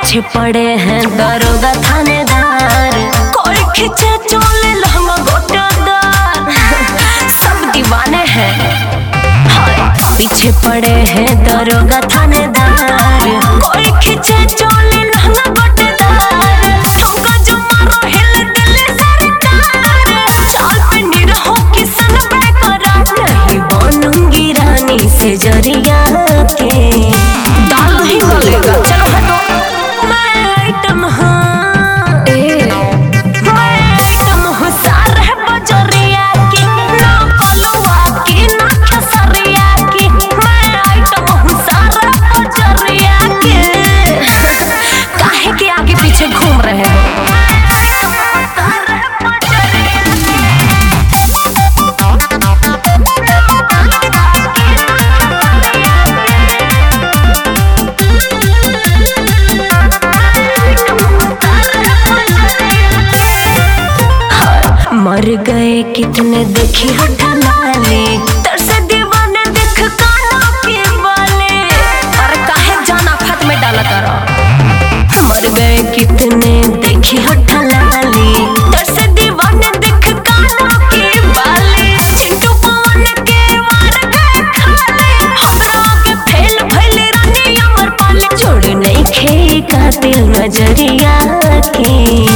पीछे पड़े हैं दरोगा थानेदार, कोई खींचे चोले लहंगा गोटेदार, सब दीवाने हैं। पीछे पड़े हैं दरोगा थानेदार, कोई खींचे चोले लहंगा गोटेदार, ठुमका जो मारो हिल दिल्ली सरकार, चाल पे निरहो किसन बेकरार, नहीं बनूंगी रानी से जरिया के, दाल नहीं गलेगा चलो हटो। मैं आइटम हाँ, मैं आइटम हूँ सारे बजरिया की, ना कलुआ की ना खेसरिया की, मैं आइटम हूँ सारे बजरिया की। काहे के आगे पीछे घूम रहे हो? मर गए कितने देखी हटलाले, तरसे दीवाने देख काना के वाले, और काहे जाना खत में डाला तारा। मर गए कितने देखी हटलाले, तरसे दीवाने देख काना के वाले, चिंटू पवन के वार गए खाले, हमरा के फेल भइले रानी अमर पाले, छोड़ नहीं खे कातिल नजरिया के।